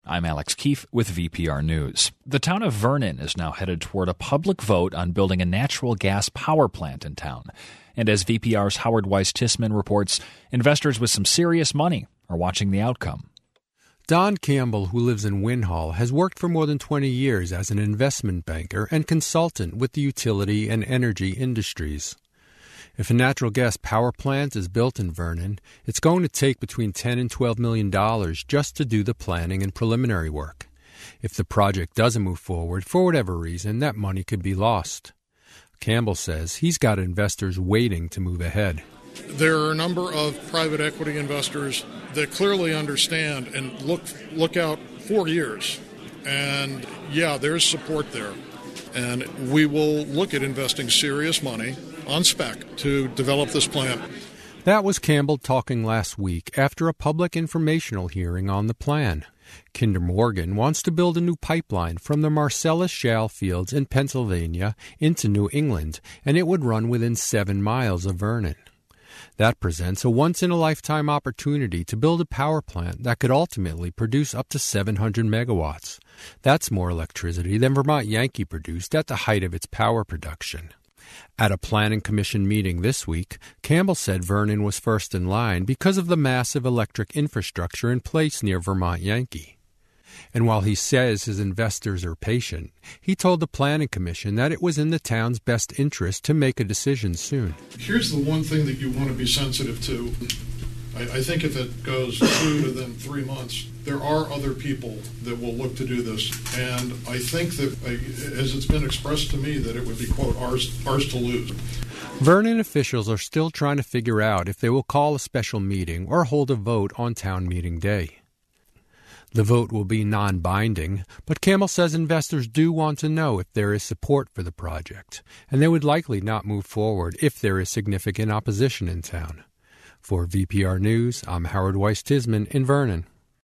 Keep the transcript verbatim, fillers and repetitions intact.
I'm Alex Keefe with V P R News. The town of Vernon is now headed toward a public vote on building a natural gas power plant in town. And as V P R's Howard Weiss-Tissman reports, investors with some serious money are watching the outcome. Don Campbell, who lives in Winhall, has worked for more than twenty years as an investment banker and consultant with the utility and energy industries. If a natural gas power plant is built in Vernon, it's going to take between ten and twelve million dollars just to do the planning and preliminary work. If the project doesn't move forward, for whatever reason, that money could be lost. Campbell says he's got investors waiting to move ahead. There are a number of private equity investors that clearly understand and look look out four years. And yeah, there's support there. And we will look at investing serious money on spec to develop this plant. That was Campbell talking last week after a public informational hearing on the plan. Kinder Morgan wants to build a new pipeline from the Marcellus Shale fields in Pennsylvania into New England, and it would run within seven miles of Vernon. That presents a once-in-a-lifetime opportunity to build a power plant that could ultimately produce up to seven hundred megawatts. That's more electricity than Vermont Yankee produced at the height of its power production. At a Planning Commission meeting this week, Campbell said Vernon was first in line because of the massive electric infrastructure in place near Vermont Yankee. And while he says his investors are patient, he told the Planning Commission that it was in the town's best interest to make a decision soon. Here's the one thing that you want to be sensitive to. I, I think if it goes two to then three months, there are other people that will look to do this. And I think that, as it's been expressed to me, that it would be, quote, ours, ours to lose. Vernon officials are still trying to figure out if they will call a special meeting or hold a vote on town meeting day. The vote will be non-binding, but Campbell says investors do want to know if there is support for the project, and they would likely not move forward if there is significant opposition in town. For V P R News, I'm Howard Weiss-Tissman in Vernon.